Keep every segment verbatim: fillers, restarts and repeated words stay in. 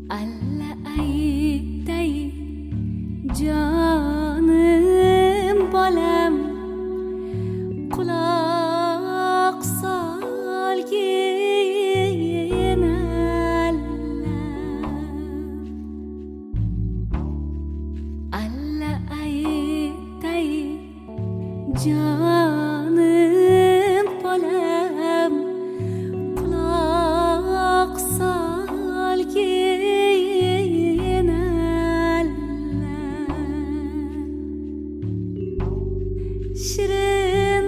Alla aytay jonim bolam, quloq solgin alla. Alla aytay jonim bolam, quloq solgin alla. Shirin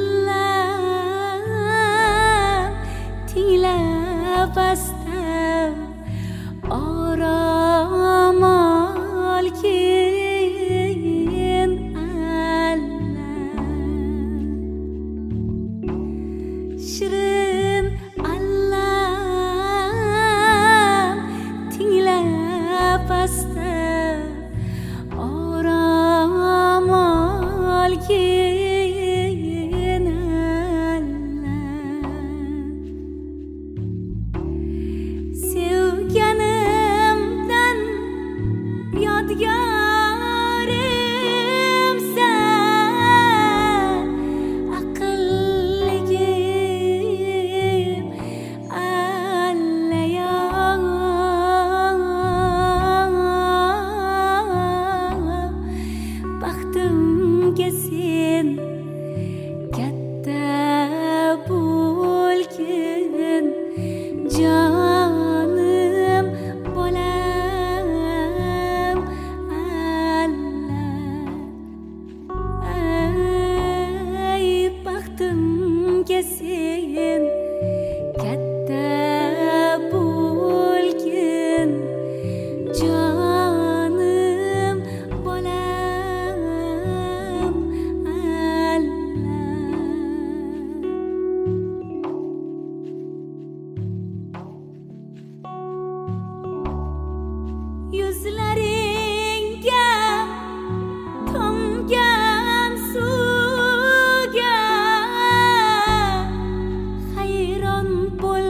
Allam tinglabasdan orom olgin alla. Shirin Allam tinglabasdan orom olgin alla. Sevganimdan yodgorimsan, aqlligim allayon. Baxtimga sen katta bo'lgin, jonim bolam alla. Ay baxtimga sen katta bo'lgin, jonim bolam alla. Yuzlaringga tomgan suvga hayron bo'l